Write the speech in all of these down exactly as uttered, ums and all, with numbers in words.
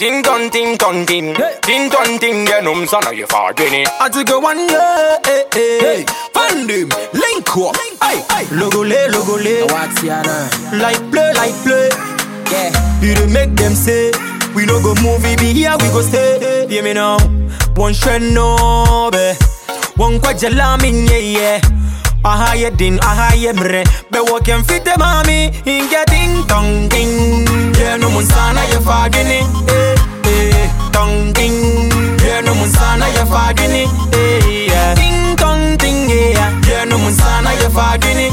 Ting ton ting ton ting, ting ton ting. You know son you forget it. I took a one year, hey, hey, hey. Find him, link up, hey, hey. Logo le, logo le. What's your Like play, like play. Yeah. You don't make them say we no go move, we be here, we go stay. Hear me now. One trend no be. One kwajalamin yeah yeah. Aha ye din, aha ye mre. Be walking fit the mommy in getting tongue ding. Yeah no munsana ye fagini. Eh eh tongue ding. Yeah no munsana ye fagini. Eh yeah. Ding tongue ding yeah. Yeah no munsana ye fagini.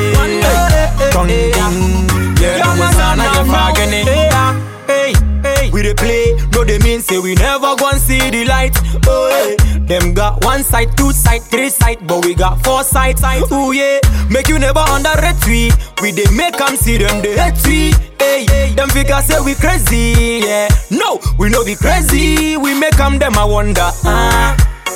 Eh tongue ding. Yeah no munsana ye fagini. Hey hey. We dey play, no they mean say we never gon' see the light. Oh yeah. Them got one side, two side, three side, but we got four sides. Ooh yeah, make you never underrate we. We dey make them see them they hate we. Hey, them figures say we crazy. Yeah, no, we no be crazy. We make them them I wonder. Ah,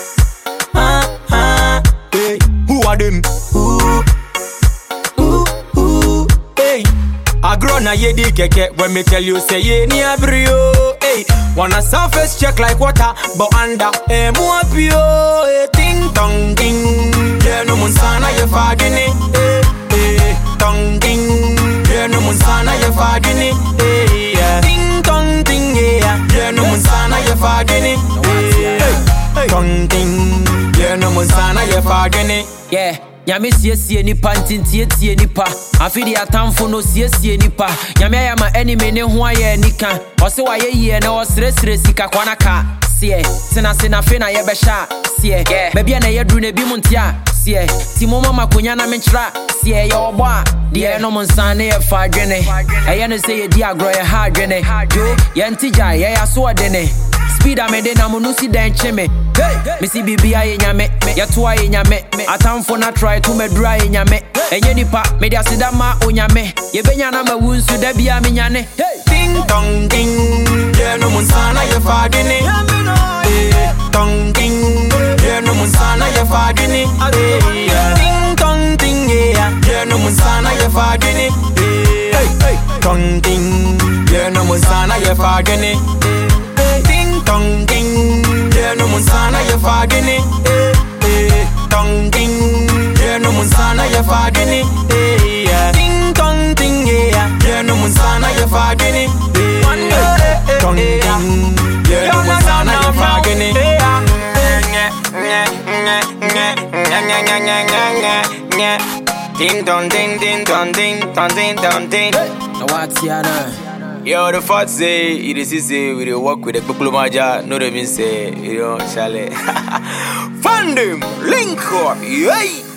ah, ah. Hey, who are them? Ooh, ooh, ooh. Hey, I grow na ye di keke when me tell you say ye ni abrio. Hey, wanna surface check like water, but under eh mo apio. Hey, ting tong ding. Yeah no munsana ye fagini. Hey, hey, tong ding. Yeah no munsana ye fagini. Hey, yeah. Ting tong ding yeah. Yeah no munsana ye fagini. Hey, hey, tong ding. Yeah no munsana ye fagini. Yeah. Nyame siesie nipa ntintie tie nipa afidi atamfo no siesie nipa nyame ayama enemy ne ho aye nika ose waye yie na osresre sika kwana ka sie sina sina fe na ye be sha sie baby na ye dru na bi muntia sie ti mo mama konya na menchra sie ye obo a de no monsane ye fa dwene eye no say ye di agro ye ha dwene jo ye ntija ye ya so odene speed a me de na munusi den cheme hey me si bibia ye nyame ye to aye nyame atamfo na try to me dry nyame enye nipa me dia sida ma onyame ye benya na ma wunsu da bia me nyane hey ding dong ding ye no munsana ye fagini eh dong ding ye no munsana ye fagini eh ding dong ding yeah ye no munsana ye fagini eh hey dong ding ye no munsana ye fagini Tong ding, yeah no munsana ye fagini. Eh eh, tong ding, yeah no munsana ye fagini. Eh yeah, ding tong ding yeah, yeah no munsana ye fagini. Eh tong ding, yeah no munsana ye fagini. Ding dong ding ding dong ding dong ding dong ding. What's your Yo, the fact say, it is say we dey work with the people maja, no they mean say, you know, Charlie. Find them, link up, yay!